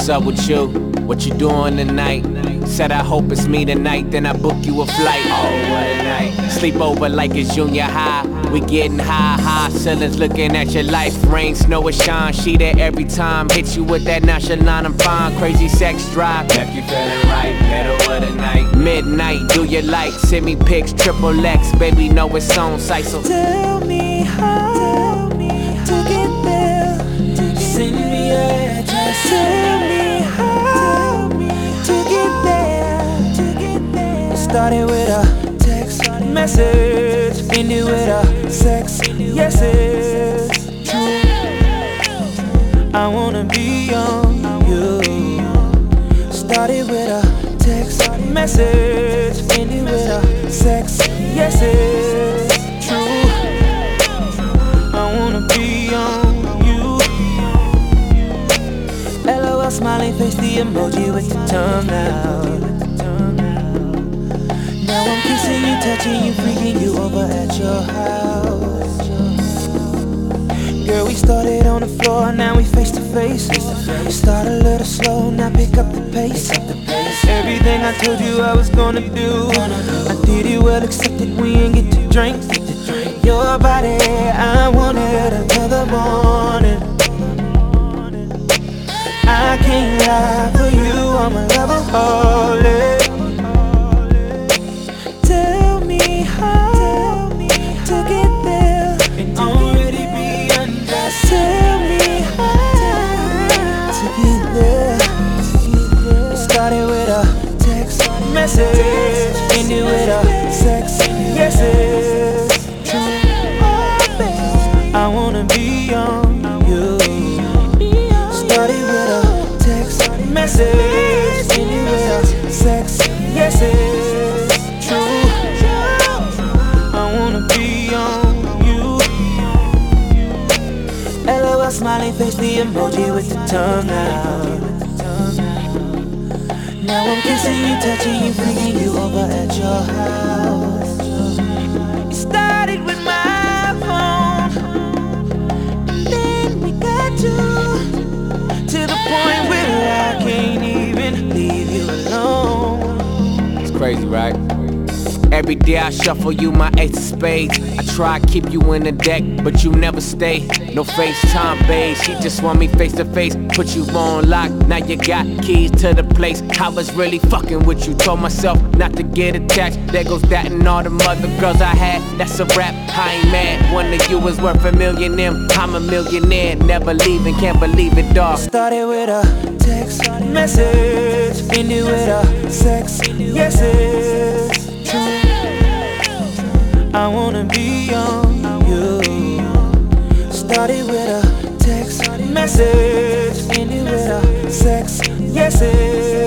up with you? What you doing tonight? Said I hope it's me tonight, then I book you a flight. Oh, what a night. Sleep over like it's junior high. We getting high ceilings looking at your life. Rain, snow, or shine, she there every time. Hit you with that nonchalant, I'm fine. Crazy sex drive, left you feeling right. Middle of the night, midnight, do your like. Send me pics, triple X, baby, know it's on site. So tell me how to get there. Send me your address. Tell me how to get there. Started with a text message, ended with a sex yeses. True, I wanna be on you. Started with a text message, ended with a sex yeses. True, I wanna be on you. LOL smiling face, the emoji with the tongue out. Now I'm kissing you, touching you, freaking you over at your house. Girl, we started on the floor, now we face to face. Start a little slow, now pick up the pace. Everything I told you I was gonna do, I did it well, except that we ain't get to drink. Your body, I wanted another morning. I can't lie for you, I'm a loveraholic. Tell me how to get there and already be undressed. Tell me how to get there. It started with a text message, ended with a sex yeses. I wanna be on you. Started with a text message, ended with a sex yeses. True, I wanna be on you. LOL smiling face, the emoji with the tongue out. Now I'm kissing you, touching you, freaking you over at your house. It started with my phone, and then we got to the point where I can't even leave you alone. it's crazy, right? Every day I shuffle you my ace of spades. I try to keep you in the deck, but you never stay. No FaceTime, babe. She just want me face to face. Put you on lock, now you got keys to the place. I was really fucking with you. Told myself not to get attached. There goes that and all the other girls I had. That's a rap, I ain't mad. One of you is worth $1 million. I'm a millionaire, never leaving, can't believe it, dawg. Started with a text message, ended with a sex yeses. True, I wanna be on you. Started with a text message, ended with a sex yeses.